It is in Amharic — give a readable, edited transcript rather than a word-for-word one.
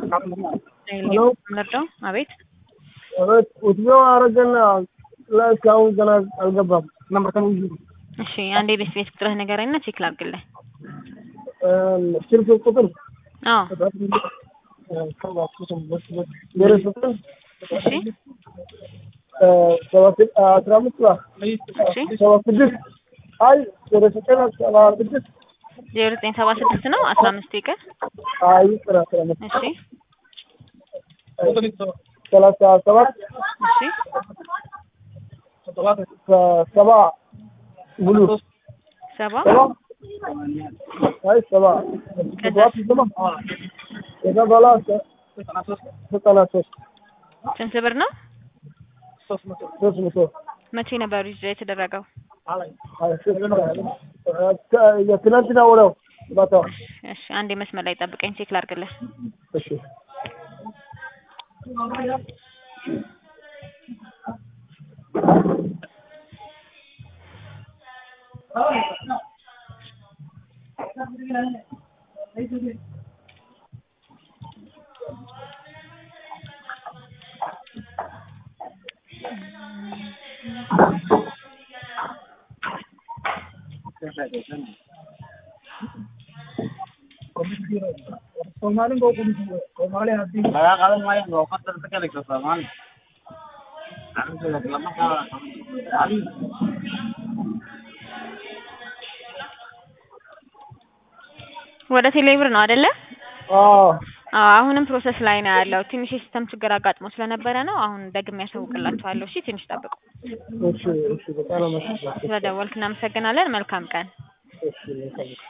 ሄሎ ምንድነው? አቤት አቤት ወዲያው አረጋና ለካው ገና አልገባም ነበር ከምን እሺ አንዴ ቤት ቁጥርህ ንገረኝና ቼክ ላድርግልህ ስልክ ቁጥር አዎ እሺ ሰባት 15 አይ ወደ 976 0976 ነው 15 ይቀር አይ ጥራጥራ እሺ 37 እሺ ሰባ ሙሉ ሰባ አይ ሰባ ከዛ በኋላ 93 ስንት ብር ነው? 300 መቼ ነበር ይዘህ የተደረገው? የትናንትና ወዲያው ማታ። እሺ አንዴ መስመር ላይ ጠብቀኝ ቼክ ላድርግልህ። እሺ ወደ ቴሌብር ነው አይደለ? አሁንም ፕሮሰስ ላይ ነው ያለው። ትንሽ ሲስተም ችግር አጋጥሞ ስለነበረ ነው። አሁን ደግሜ ያሳውቅላችኋለሁ። እሺ ትንሽ ጠብቁ። እሺ በጣም አመሰግናለሁ። ስለደወልክ እናመሰግናለን። መልካም ቀን። እሺ